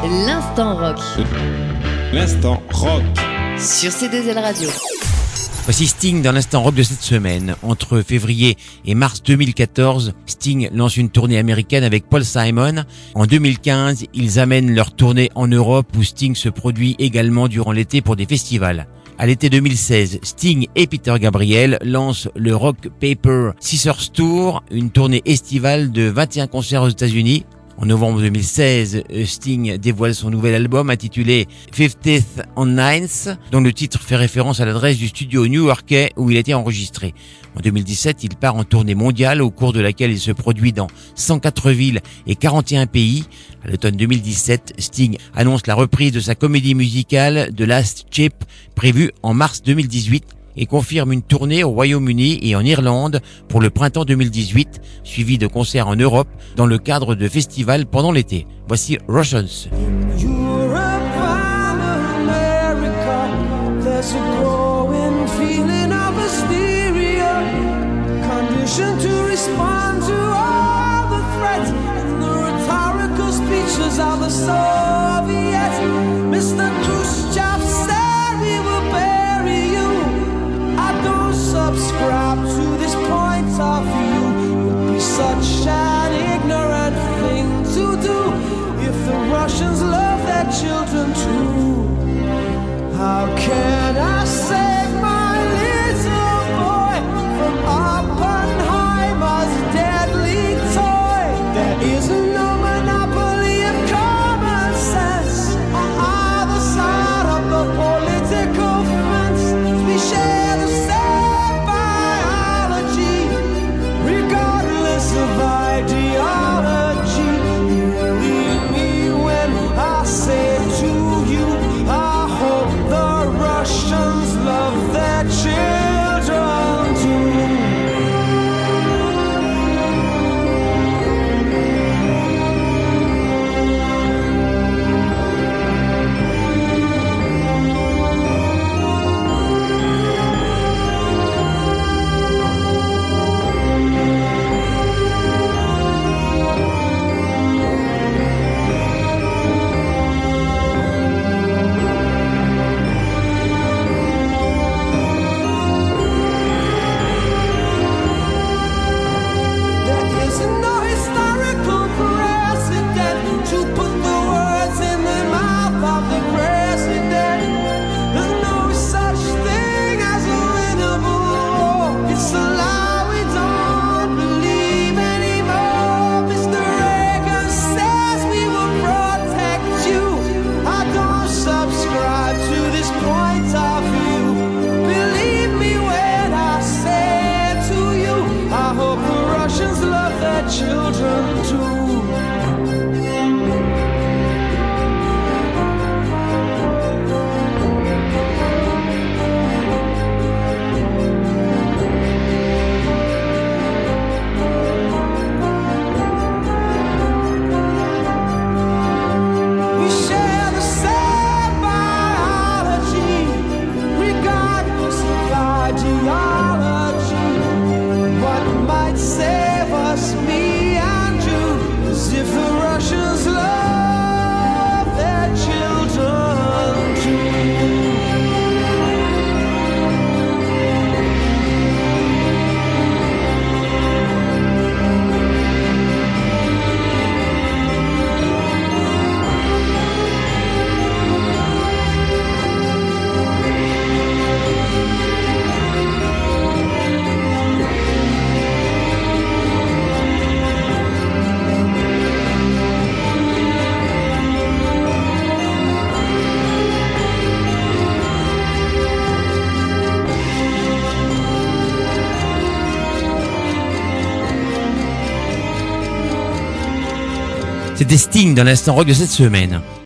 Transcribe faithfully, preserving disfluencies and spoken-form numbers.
L'instant rock. L'instant rock. Sur C deux L Radio. Voici Sting dans l'instant rock de cette semaine. Entre février et mars deux mille quatorze, Sting lance une tournée américaine avec Paul Simon. En deux mille quinze, ils amènent leur tournée en Europe où Sting se produit également durant l'été pour des festivals. À l'été deux mille seize, Sting et Peter Gabriel lancent le Rock Paper Scissors Tour, une tournée estivale de vingt et un concerts aux États-Unis. En novembre deux mille seize, Sting dévoile son nouvel album intitulé fiftieth and ninth, dont le titre fait référence à l'adresse du studio new-yorkais où il a été enregistré. En deux mille dix-sept, il part en tournée mondiale au cours de laquelle il se produit dans cent quatre villes et quarante et un pays. À l'automne deux mille dix-sept, Sting annonce la reprise de sa comédie musicale The Last Chip, prévue en mars deux mille dix-huit, et confirme une tournée au Royaume-Uni et en Irlande pour le printemps deux mille dix-huit, suivi de concerts en Europe dans le cadre de festivals pendant l'été. Voici Russians. Subscribe to this point of view. It'd be such an ignorant thing to do if the Russians love their children too. How can I save my little boy from Oppenheimer's deadly toy? There is no monopoly of common sense on either side of the political fence. We share the same of ideology. Believe me when I say to you, I hope the Russians love their children too. Children too. We share the same biology, regardless of ideology. What might save us, me and you, is if the Russians love their children too. C'était Sting dans l'instant rock de cette semaine.